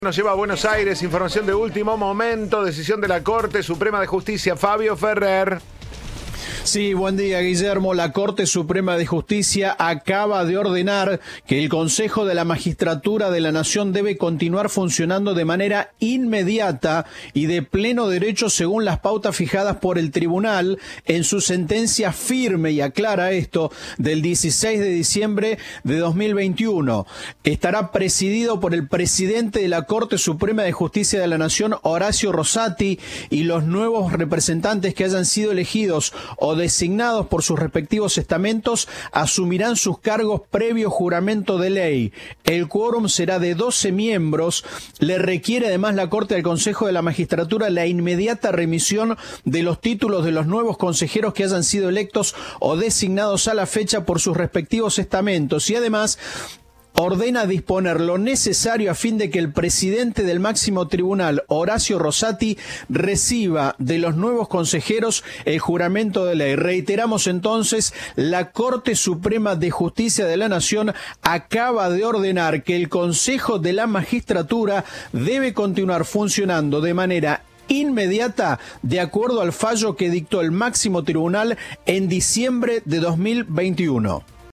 Nos lleva a Buenos Aires, información de último momento, decisión de la Corte Suprema de Justicia. Fabio Ferrer. Sí, buen día, Guillermo. La Corte Suprema de Justicia acaba de ordenar que el Consejo de la Magistratura de la Nación debe continuar funcionando de manera inmediata y de pleno derecho según las pautas fijadas por el tribunal en su sentencia firme, y aclara esto, del 16 de diciembre de 2021. Estará presidido por el presidente de la Corte Suprema de Justicia de la Nación, Horacio Rosati, y los nuevos representantes que hayan sido elegidos o designados por sus respectivos estamentos asumirán sus cargos previo juramento de ley. El quórum será de 12 miembros. Le requiere además la Corte al Consejo de la Magistratura la inmediata remisión de los títulos de los nuevos consejeros que hayan sido electos o designados a la fecha por sus respectivos estamentos, y además ordena disponer lo necesario a fin de que el presidente del máximo tribunal, Horacio Rosati, reciba de los nuevos consejeros el juramento de ley. Reiteramos entonces, la Corte Suprema de Justicia de la Nación acaba de ordenar que el Consejo de la Magistratura debe continuar funcionando de manera inmediata de acuerdo al fallo que dictó el máximo tribunal en diciembre de 2021.